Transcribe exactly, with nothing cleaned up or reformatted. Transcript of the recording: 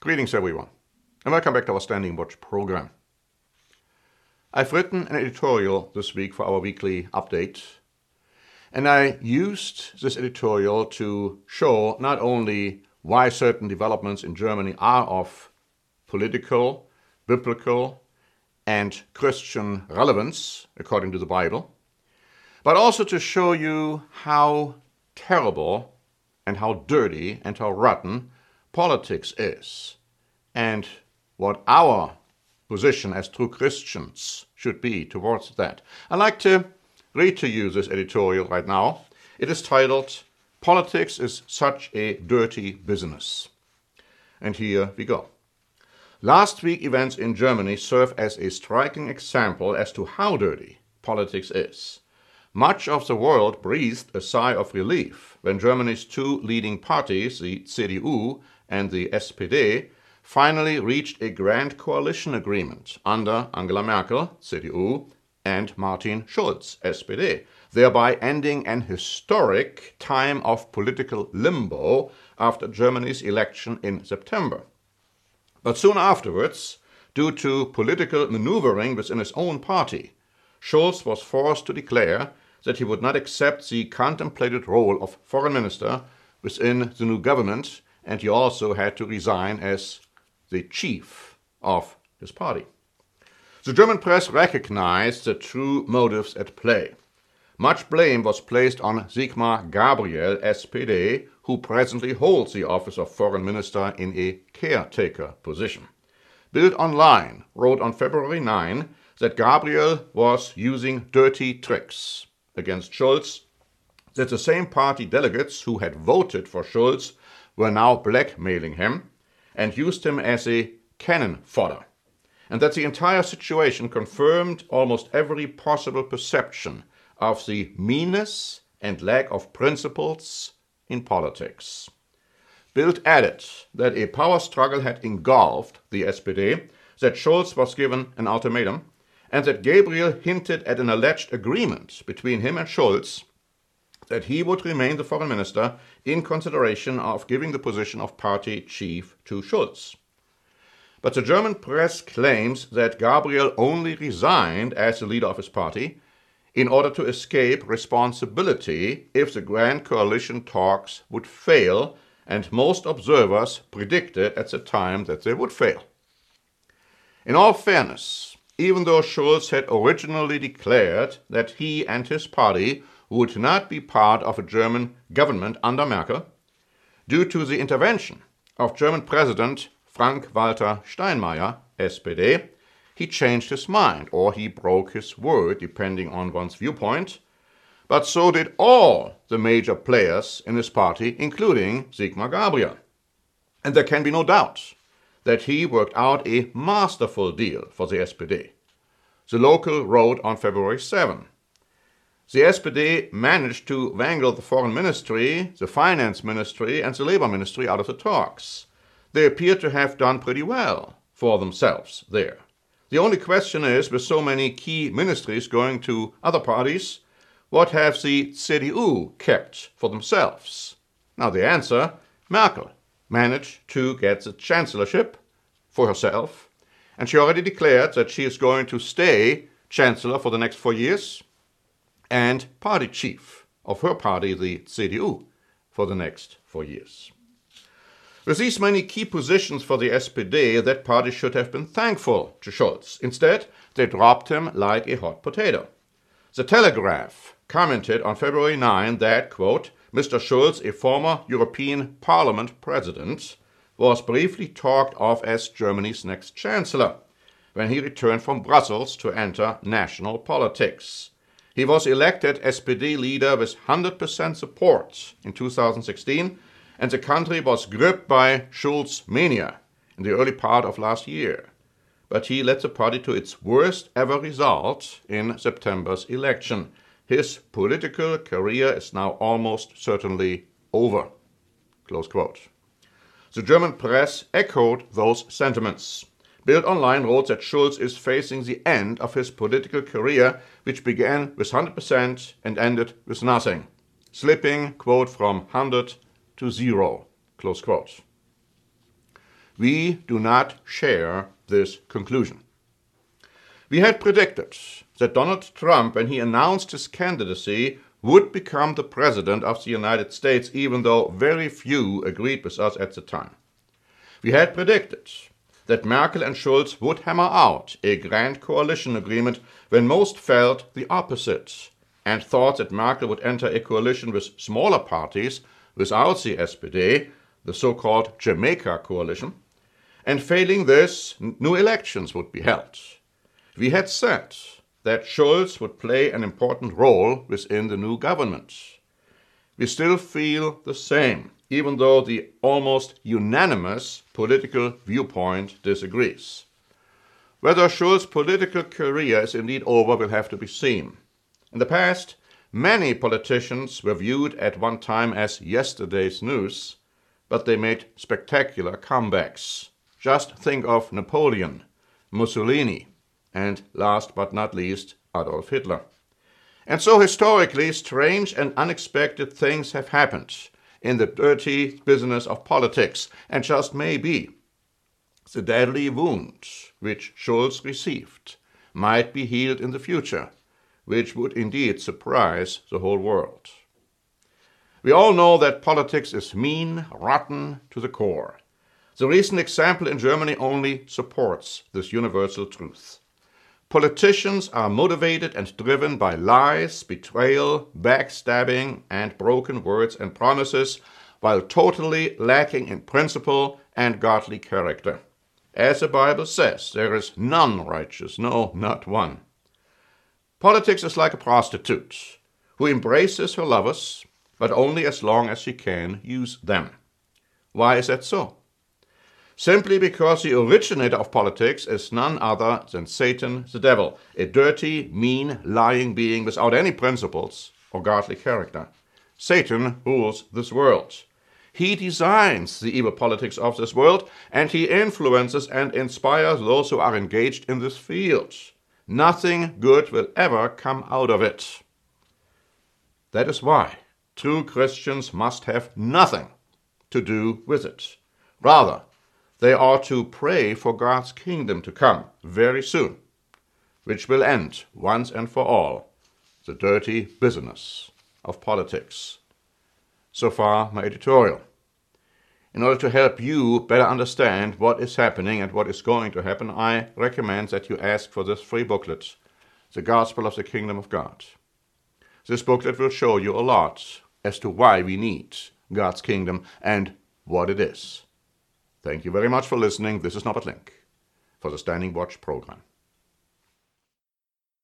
Greetings everyone, and welcome back to our Standing Watch program. I've written an editorial this week for our weekly update, and I used this editorial to show not only why certain developments in Germany are of political, biblical, and Christian relevance, according to the Bible, but also to show you how terrible and how dirty and how rotten politics is, and what our position as true Christians should be towards that. I'd like to read to you this editorial right now. It is titled, "Politics is Such a Dirty Business." And here we go. Last week's events in Germany serve as a striking example as to how dirty politics is. Much of the world breathed a sigh of relief when Germany's two leading parties, the C D U and the S P D, finally reached a grand coalition agreement under Angela Merkel, C D U, and Martin Schulz, S P D, thereby ending an historic time of political limbo after Germany's election in September. But soon afterwards, due to political maneuvering within his own party, Schulz was forced to declare that he would not accept the contemplated role of foreign minister within the new government, and he also had to resign as the chief of his party. The German press recognized the true motives at play. Much blame was placed on Sigmar Gabriel, S P D, who presently holds the office of foreign minister in a caretaker position. Bild Online wrote on February ninth that Gabriel was using dirty tricks against Schulz, that the same party delegates who had voted for Schulz were now blackmailing him and used him as a cannon fodder, and that the entire situation confirmed almost every possible perception of the meanness and lack of principles in politics. Bild added that a power struggle had engulfed the S P D, that Schulz was given an ultimatum, and that Gabriel hinted at an alleged agreement between him and Schulz that he would remain the foreign minister in consideration of giving the position of party chief to Schulz. But the German press claims that Gabriel only resigned as the leader of his party in order to escape responsibility if the Grand Coalition talks would fail, and most observers predicted at the time that they would fail. In all fairness, even though Schulz had originally declared that he and his party would not be part of a German government under Merkel, due to the intervention of German President Frank-Walter Steinmeier, S P D, he changed his mind, or he broke his word, depending on one's viewpoint. But so did all the major players in his party, including Sigmar Gabriel. And there can be no doubt that he worked out a masterful deal for the S P D. The Local wrote on February seventh, "The S P D managed to wangle the foreign ministry, the finance ministry, and the labor ministry out of the talks. They appear to have done pretty well for themselves there. The only question is, with so many key ministries going to other parties, what have the C D U kept for themselves?" Now the answer, Merkel managed to get the chancellorship for herself, and she already declared that she is going to stay chancellor for the next four years, and party chief of her party, the C D U, for the next four years. With these many key positions for the S P D, that party should have been thankful to Schulz. Instead, they dropped him like a hot potato. The Telegraph commented on February ninth that, quote, "Mister Schulz, a former European Parliament president, was briefly talked of as Germany's next chancellor when he returned from Brussels to enter national politics. He was elected S P D leader with one hundred percent support in two thousand sixteen, and the country was gripped by Schulz mania in the early part of last year. But he led the party to its worst ever result in September's election. His political career is now almost certainly over." Close quote. The German press echoed those sentiments. Bild Online wrote that Schulz is facing the end of his political career, which began with one hundred percent and ended with nothing, slipping, quote, from one hundred to zero, close quote. We do not share this conclusion. We had predicted that Donald Trump, when he announced his candidacy, would become the President of the United States, even though very few agreed with us at the time. We had predicted that Merkel and Schulz would hammer out a grand coalition agreement when most felt the opposite, and thought that Merkel would enter a coalition with smaller parties without the S P D, the so-called Jamaica coalition, and failing this, new elections would be held. We had said that Schulz would play an important role within the new government. We still feel the same, even though the almost unanimous political viewpoint disagrees. Whether Schulz's political career is indeed over will have to be seen. In the past, many politicians were viewed at one time as yesterday's news, but they made spectacular comebacks. Just think of Napoleon, Mussolini, and last but not least, Adolf Hitler. And so historically, strange and unexpected things have happened in the dirty business of politics, and just maybe the deadly wound which Schulz received might be healed in the future, which would indeed surprise the whole world. We all know that politics is mean, rotten to the core. The recent example in Germany only supports this universal truth. Politicians are motivated and driven by lies, betrayal, backstabbing, and broken words and promises, while totally lacking in principle and godly character. As the Bible says, there is none righteous, no, not one. Politics is like a prostitute who embraces her lovers, but only as long as she can use them. Why is that so? Simply because the originator of politics is none other than Satan, the devil, a dirty, mean, lying being without any principles or godly character. Satan rules this world. He designs the evil politics of this world, and he influences and inspires those who are engaged in this field. Nothing good will ever come out of it. That is why true Christians must have nothing to do with it. Rather, they are to pray for God's kingdom to come very soon, which will end once and for all the dirty business of politics. So far, my editorial. In order to help you better understand what is happening and what is going to happen, I recommend that you ask for this free booklet, The Gospel of the Kingdom of God. This booklet will show you a lot as to why we need God's kingdom and what it is. Thank you very much for listening. This is Norbert Link for the Standing Watch program.